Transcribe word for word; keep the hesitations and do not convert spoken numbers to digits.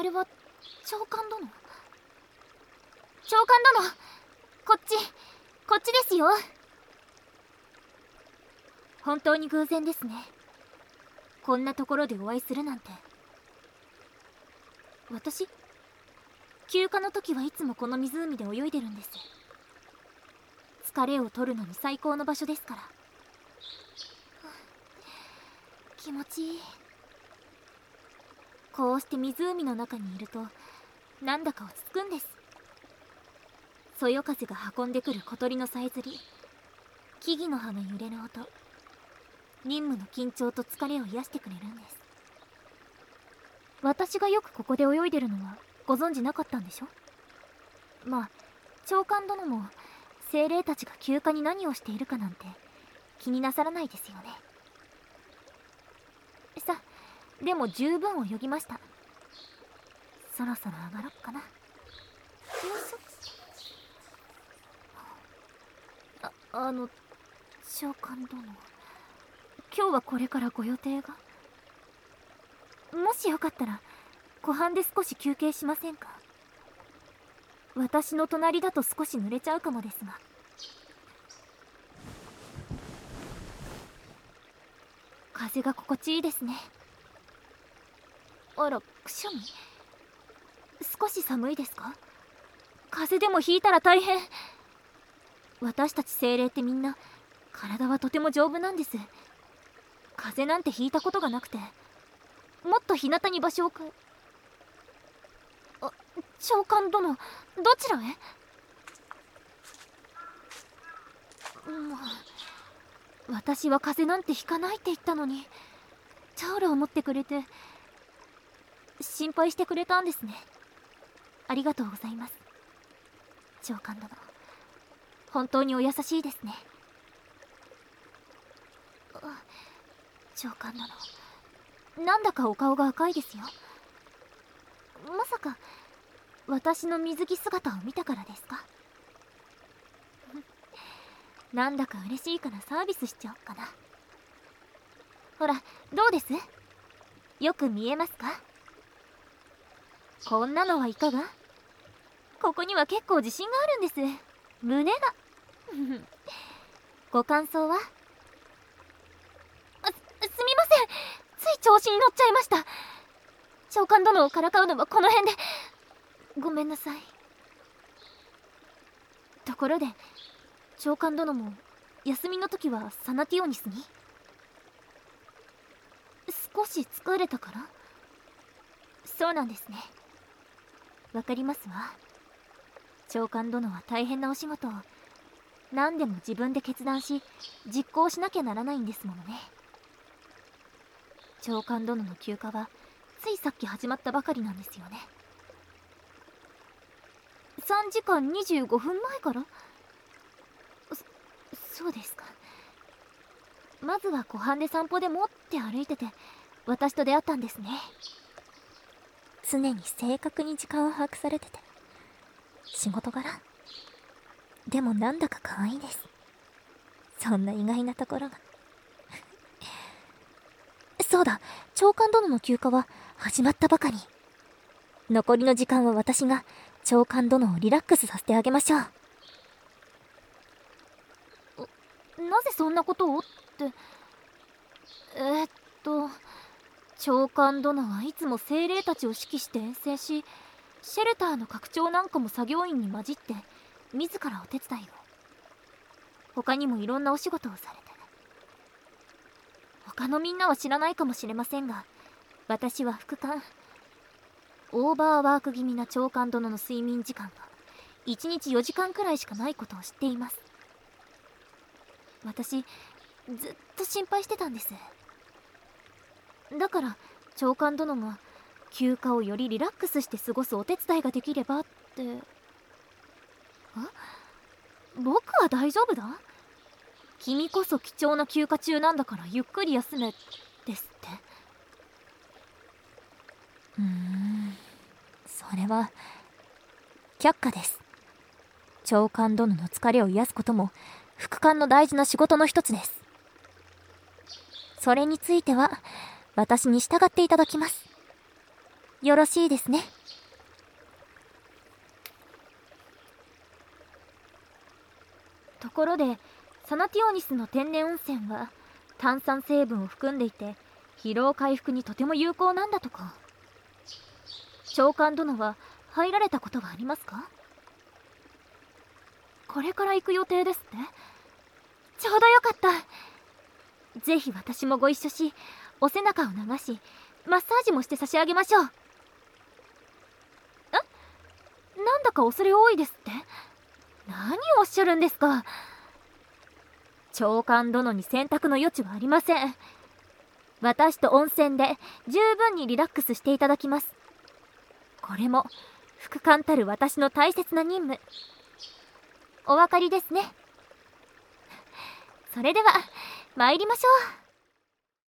あれは長官殿。長官殿、こっちこっちですよ。本当に偶然ですね。こんなところでお会いするなんて。私休暇の時はいつもこの湖で泳いでるんです。疲れを取るのに最高の場所ですから。気持ちいい。こうして湖の中にいるとなんだか落ち着くんです。そよ風が運んでくる小鳥のさえずり、木々の葉の揺れる音、任務の緊張と疲れを癒してくれるんです。私がよくここで泳いでるのはご存知なかったんでしょ。まあ長官殿も精霊たちが休暇に何をしているかなんて気になさらないですよね。さあ、でも十分泳ぎました。そろそろ上がろっかな。よいしょ。あ、あの長官殿、今日はこれからご予定が。もしよかったら湖畔で少し休憩しませんか。私の隣だと少し濡れちゃうかもですが。風が心地いいですね。あら、くしゃみ。少し寒いですか。風邪でもひいたら大変。私たち精霊ってみんな体はとても丈夫なんです。風邪なんてひいたことがなくて、もっと日向に場所を変え。あ、長官殿、どちらへ。もう私は風邪なんてひかないって言ったのに、タオルを持ってくれて心配してくれたんですね。ありがとうございます。長官殿、本当にお優しいですね。長官殿、なんだかお顔が赤いですよ。まさか私の水着姿を見たからですか。なんだか嬉しいからサービスしちゃおっかな。ほら、どうです？よく見えますか？こんなのはいかが？ここには結構自信があるんです。胸がご感想は？あ、す、すみません、つい調子に乗っちゃいました。長官殿をからかうのはこの辺でごめんなさい。ところで長官殿も休みの時はサナティオニスに？少し疲れたから？そうなんですね。わかりますわ。長官殿は大変なお仕事を何でも自分で決断し実行しなきゃならないんですものね。長官殿の休暇はついさっき始まったばかりなんですよね。さんじかんにじゅうごふんまえから？そ、そうですか。まずは湖畔で散歩でもって歩いてて私と出会ったんですね。常に正確に時間を把握されてて、仕事柄でもなんだか可愛いです。そんな意外なところがそうだ、長官殿の休暇は始まったばかり。残りの時間は私が長官殿をリラックスさせてあげましょう。なぜそんなことをって。えー、っと長官殿はいつも精霊たちを指揮して遠征し、シェルターの拡張なんかも作業員に混じって自らお手伝いを。他にもいろんなお仕事をされて、他のみんなは知らないかもしれませんが、私は副官。オーバーワーク気味な長官殿の睡眠時間はいちにちよじかんくらいしかないことを知っています。私ずっと心配してたんです。だから長官殿が休暇をよりリラックスして過ごすお手伝いができればって。あ、僕は大丈夫だ。君こそ貴重な休暇中なんだからゆっくり休めですって。うーん、それは却下です。長官殿の疲れを癒すことも副官の大事な仕事の一つです。それについては私に従っていただきます。 よろしいですね。ところでサナティオニスの天然温泉は炭酸成分を含んでいて疲労回復にとても有効なんだとか。長官殿は入られたことはありますか？これから行く予定ですって？ちょうどよかった。ぜひ私もご一緒し、お背中を流しマッサージもして差し上げましょう。え？なんだか恐れ多いですって？何をおっしゃるんですか。長官殿に選択の余地はありません。私と温泉で十分にリラックスしていただきます。これも副官たる私の大切な任務。お分かりですね。それでは参りましょう。